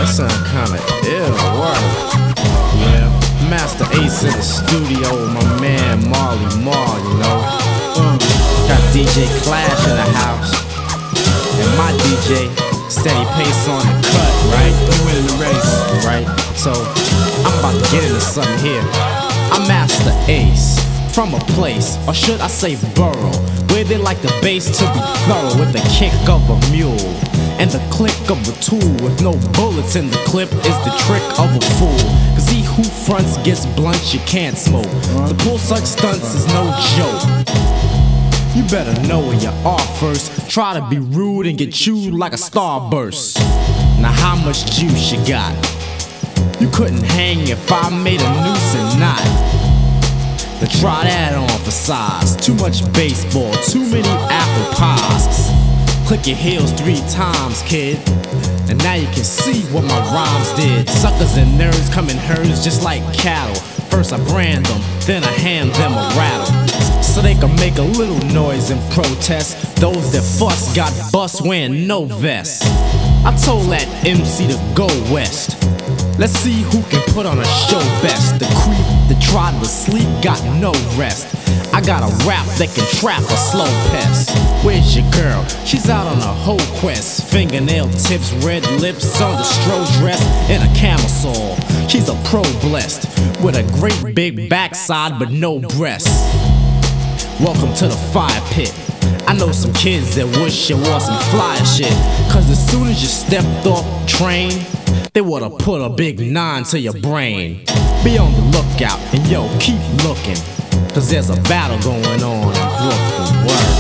sound kinda ill, word. Yeah, Master Ace in the studio, my man Marley Marl, you know. Got DJ Clash in the house, and my DJ Steady Pace on the cut, right? You winning the race, right? So I'm about to get into something here. I'm Master Ace, from a place, or should I say borough, where they like the bass to be thorough with the kick of a mule and the click of a tool. With no bullets in the clip is the trick of a fool. Cause he who fronts gets blunt, you can't smoke. To pull such stunts is no joke. You better know where you are first. Try to be rude and get chewed like a starburst. Now how much juice you got? You couldn't hang if I made a noose and knot. To try that on for size. Too much baseball, too many apple pies. Click your heels 3 times, kid, and now you can see what my rhymes did. Suckers and nerds come in herds just like cattle. First I brand them, then I hand them a rattle, so they can make a little noise and protest. Those that fuss got bust wearing no vest. I told that MC to go west. Let's see who can put on a show best. The creep that tried to sleep got no rest. I got a rap that can trap a slow pest. Where's your girl? She's out on a whole quest. Fingernail tips, red lips on the stroll dress, and a camisole. She's a pro blessed with a great big backside but no breasts. Welcome to the fire pit. I know some kids that wish it was some flyer shit. Cause as soon as you stepped off the train, they would've put a big 9 to your brain. Be on the lookout and yo, keep looking, cause there's a battle going on in Brooklyn. Word.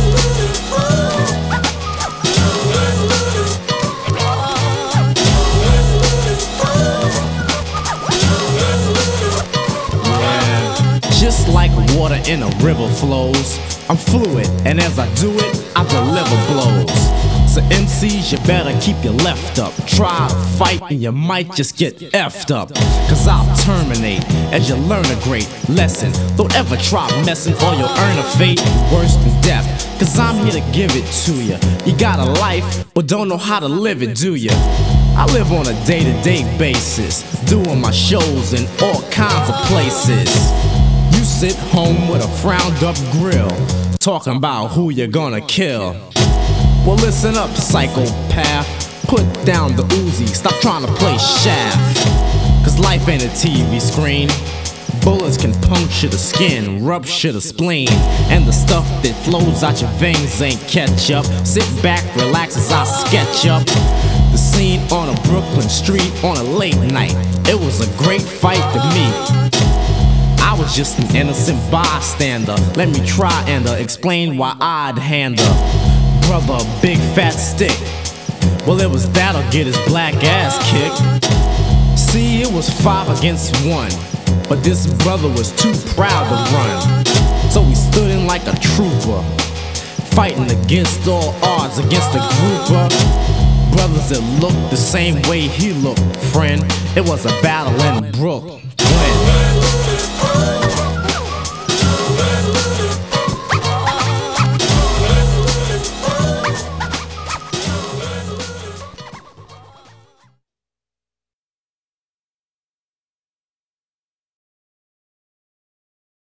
Just like water in a river flows, I'm fluid, and as I do it, I deliver blows. So MCs, you better keep your left up. Try to fight and you might just get effed up. Cause I'll terminate as you learn a great lesson. Don't ever try messing or you'll earn a fate worse than death. Cause I'm here to give it to you. You got a life, but don't know how to live it, do you? I live on a day-to-day basis, doing my shows in all kinds of places. You sit home with a frowned up grill, talking about who you're gonna kill. Well listen up, psychopath, put down the Uzi, stop trying to play shaft. Cause life ain't a TV screen. Bullets can puncture the skin, rupture the spleen, and the stuff that flows out your veins ain't ketchup. Sit back, relax as I sketch up the scene on a Brooklyn street on a late night. It was a great fight to me. I was just an innocent bystander. Let me try and explain why I'd hand a brother a big fat stick. Well, it was that'll get his black ass kicked. See, it was 5 against 1, but this brother was too proud to run. So we stood in like a trooper, fighting against all odds against a group of brothers that looked the same way he looked, friend. It was a battle in Brooklyn.